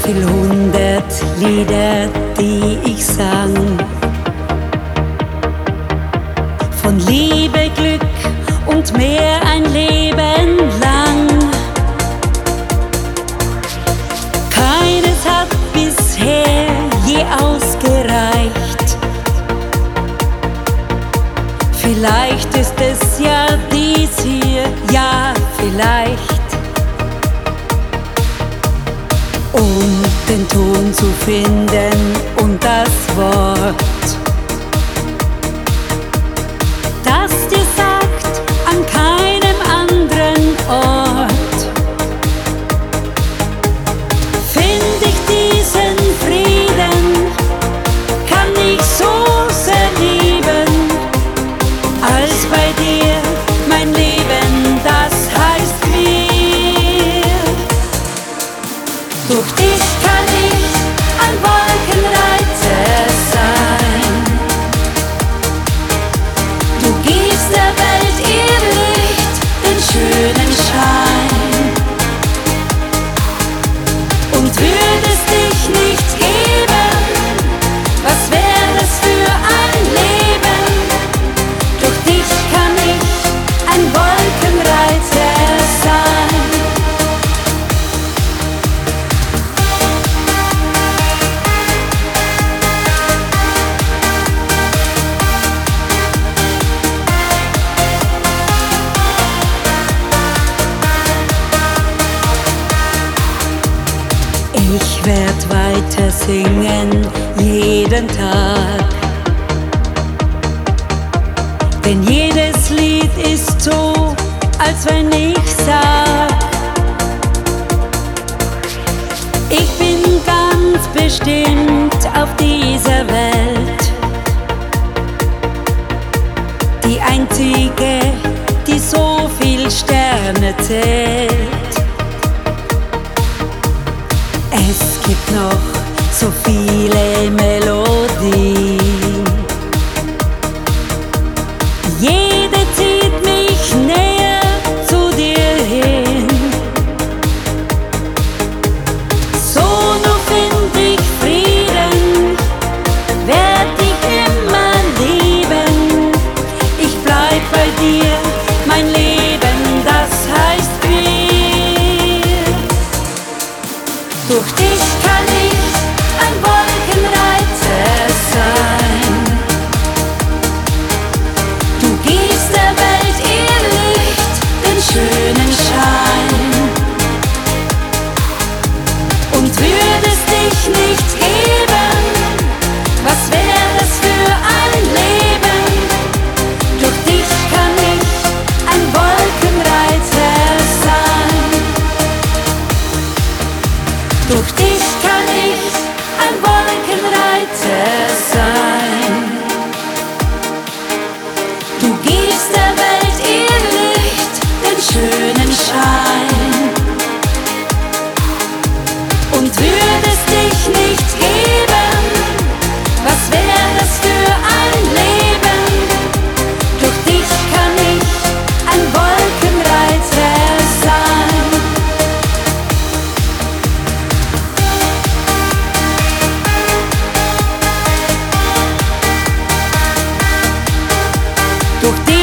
viel 100 Lieder, die ich sang. Von Liebe, Glück und mehr ein Leben lang. Keines hat bisher je ausgereicht. Vielleicht ist es ja dies hier, ja vielleicht. Um den Ton zu finden und das Wort, das dir sagt, an keinem anderen Ort find ich diesen Frieden, kann ich so sehr lieben, als bei dir mein Leben, das heißt wir. Durch dich kann ich ein Wolkenreiter sein. Du gibst der Welt ihr Licht, den schönen Schein. Und würdest dich nicht geben, was wäre es für ein Leben? Durch dich kann ich ein Wolkenreiter sein. Ich werd weiter singen, jeden Tag. Denn jedes Lied ist so, als wenn ich sag, ich bin ganz bestimmt auf dieser Welt die einzige, die so viel Sterne zählt. Es gibt noch so viele Melodien. Jede zieht mich näher zu dir hin. So nur find ich Frieden, werd dich immer lieben. Ich bleib bei dir, mein Leben, das heißt wir. Durch dich kann ich ein Wolkenreiter sein. Du gibst der Welt ihr Licht, den schönen Schein. Und würdest dich nicht geben, was wäre es für ein Leben? Durch dich kann ich ein Wolkenreiter sein. Durch dich kann ich ein Wolkenreiter sein. Du gibst der Welt ihr Licht, den schönen Schein. Und würdest dich nicht geben, was wäre es für ein Leben? Durch dich kann ich ein Wolkenreiter sein. Durch dich